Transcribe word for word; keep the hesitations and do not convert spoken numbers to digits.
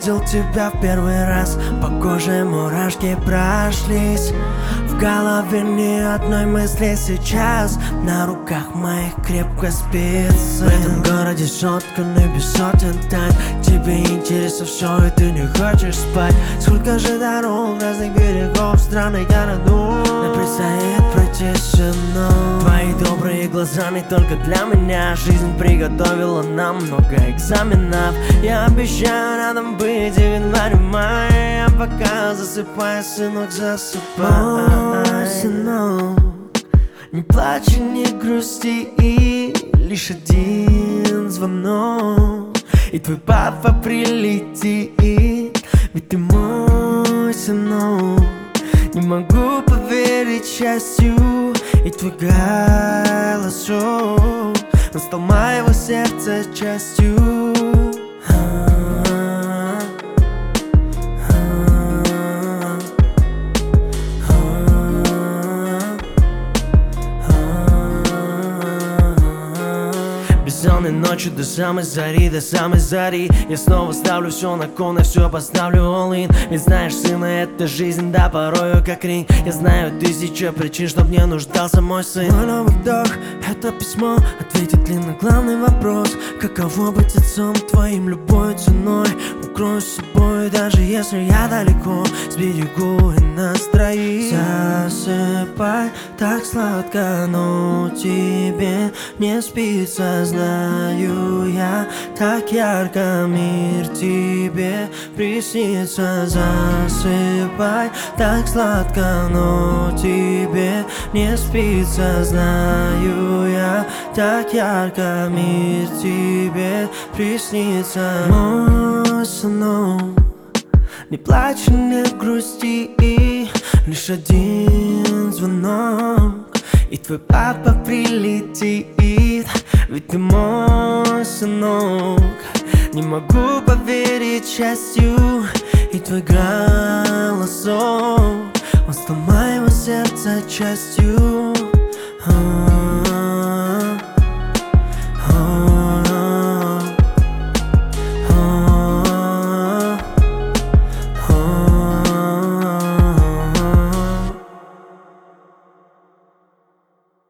увидел тебя в первый раз, по коже мурашки прошлись. В голове ни одной мысли сейчас, на руках моих крепко спится. В этом городе сотканный без сотен тайн, тебе интересно все и ты не хочешь спать. Сколько же дорог разных берегов страны городу нам предстоит пройти со мной. Твои добрые глаза не только для меня, жизнь приготовила нам много экзаменов. Я обещаю рядом быть и в январе-мае, а пока засыпай, сынок, засыпай. Мой сынок, не плачь и не грусти, и лишь один звонок, и твой папа прилетит, ведь ты мой сынок. Не могу поверить счастью, и твой голосок, он стал моего сердца частью. Бессонной ночью до самой зари, до самой зари я снова ставлю все на кон, я все поставлю all-in. Ведь знаешь, сына, это жизнь, да, порою как ринг. Я знаю тысяча причин, чтоб не нуждался мой сын. Мой новый вдох — это письмо, ответит ли на главный вопрос: каково быть отцом твоим любой ценой. Укрою с собой, даже если я далеко, сберегу и нас троих. Засыпай, так сладко, но тебе не спится, знаю я. Так ярко мир тебе приснится. Засыпай, так сладко, но тебе не спится, знаю я. Так ярко мир тебе приснится. Мой сынок, не плачь, не грусти, и лишь один звонок, и твой папа прилетит, ведь ты мой сынок. Не могу поверить счастью, и твой голосок, он стал моего сердца частью.